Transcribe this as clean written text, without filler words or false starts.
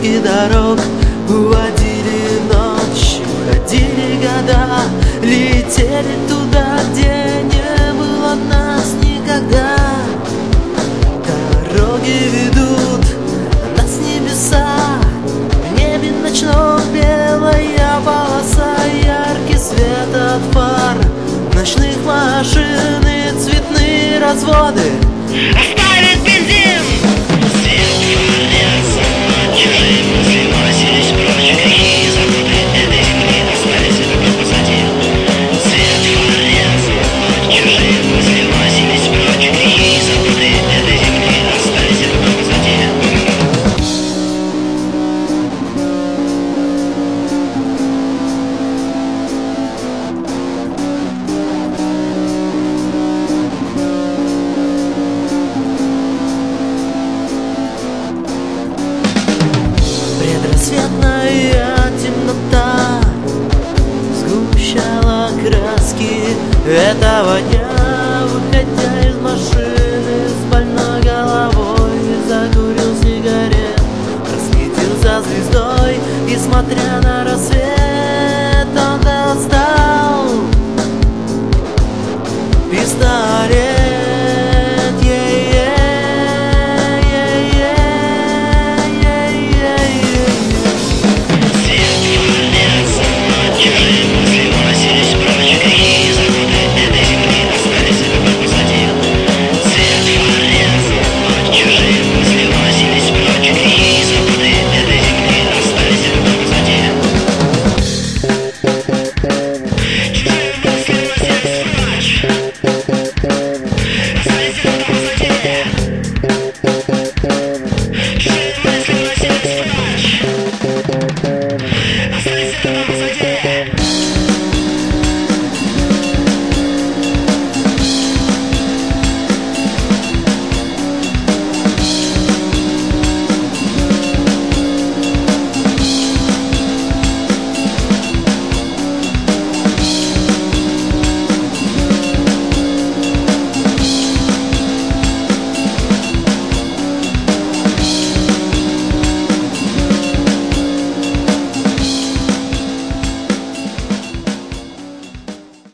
складки дорог. Уводили ночь, уходили года, летели туда, где не было нас никогда. Дороги ведут нас в небеса, в небе ночном белая полоса, яркий свет от фар ночных машин и цветные разводы.